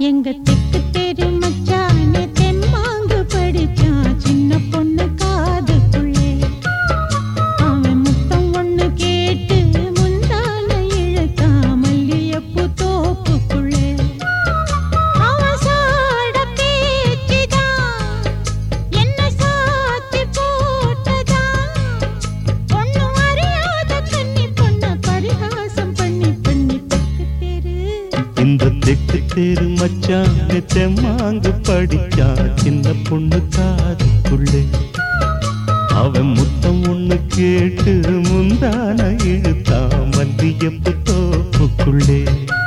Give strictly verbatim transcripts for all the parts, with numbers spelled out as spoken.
எங்க தெக்கு தெரு மச்சானே தெம்மாங்கு படிச்சான் சின்ன பொண்ணு காதுக்குள்ளே. அவன் முத்தம் ஒண்ணு கேட்டு முந்தான இழுத்தான் மல்லியப்பூ தோப்புக்குள்ளே. அவன் சாட பேச்சுதான் என்ன சாத்தி போட்டதான். ஒண்ணும் அறியாத கன்னி பொண்ண பரிகாசம் பண்ணி பண்ணி தெக்கு தெரு இந்த தெக்கு தெரு மச்சான் தெம்மாங்கு படிச்சான் சின்ன பொண்ணு காதுக்குள்ளே. அவன் முத்தம் ஒண்ணு கேட்டு முந்தான இழுத்தா மல்லியப்பூ தோப்புக்குள்ளே.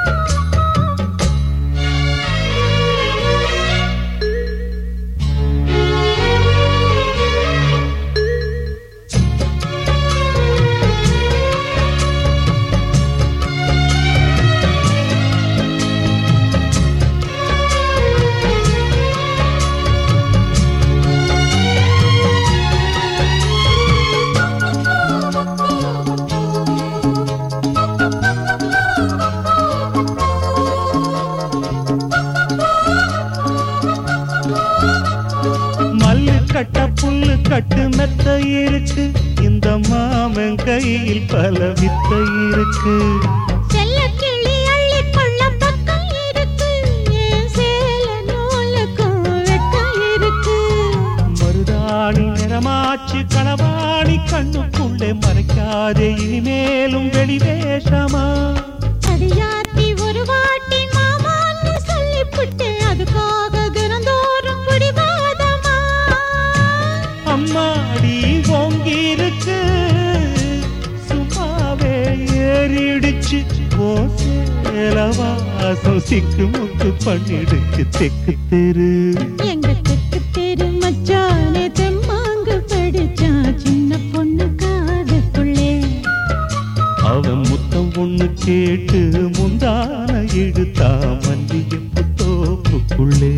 கட்ட புல்லு கட்டு மெத்த இருக்கு இந்த மாமன் கையில் பல வித்த இருக்கு. செல்ல கிளி அள்ளி கொள்ள பக்கம் இருக்கு ஏன் சேல நூலுக்கும் வெட்கம் இருக்கு. மருதாணி நிறமாச்சு களவாணி கண்ணுக்குள்ளே மறைக்காதே இனிமேலும் வெளிவேஷமா. அடியாத்தி ஒரு வாட்டி மாமான்னு சொல்லிப்புட்டு அதுக்காக தினந்தோறும் பிடிவாதமா. அம்மாடி ஓங்கிருக்கு சும்மாவே ஏறிடுச்சு ஓ சேலவாசம் சிக்கு முக்கு பண்ணிடுச்சு தெக்கு தெரு. எங்க தெக்கு தெரு மச்சானே தெம்மாங்கு படிச்சான் சின்ன பொண்ணு காதுக்குள்ளே. அவன் முத்தம் ஒண்ணு கேட்டு முந்தான இழுத்தா மல்லியப்பூ தோப்புக்குள்ளே.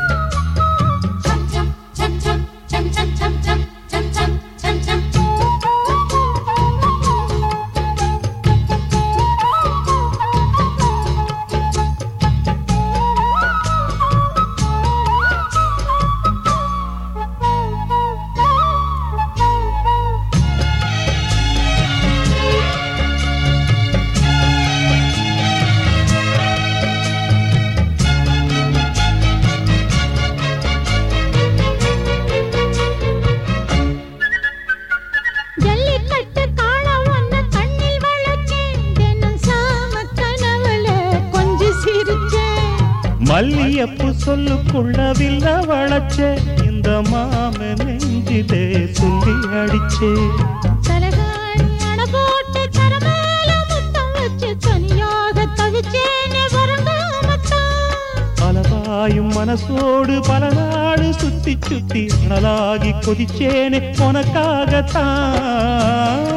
மல்லியப்பூ சொல்லுக்குள்ள வில்ல வளச்சே இந்த மாம நெஞ்சிலே சொல்லி அடிச்சே. தலகாணி அண போட்டு தரமேல முத்தம் வச்சு தனியாக தவிச்சேனே வரங்காமத்தான். பலவாயும் மனசோடு பல நாடு சுத்தி சுத்தி அனலாகி கொதிச்சேனே உனக்காகத்தான்.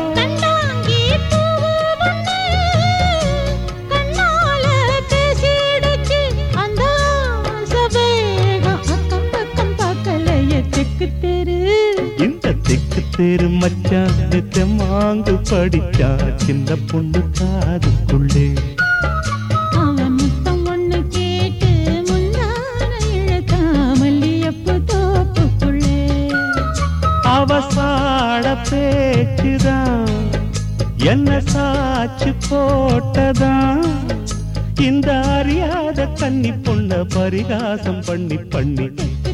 இந்த தெக்கு தெரு மச்சான் தெம்மாங்கு படிச்சா சின்ன பொண்ணு காதுக்குள்ளே. அவன் முத்தம் ஒண்ணு கேட்டு முந்தான இழுத்தா மல்லியப்பூ தோப்புக்குள்ளே. அவசாட பேச்சுதான் என்ன சாச்சு போட்டதான். இந்த அறியாத கன்னி பொண்ண பரிகாசம் பண்ணி பண்ணி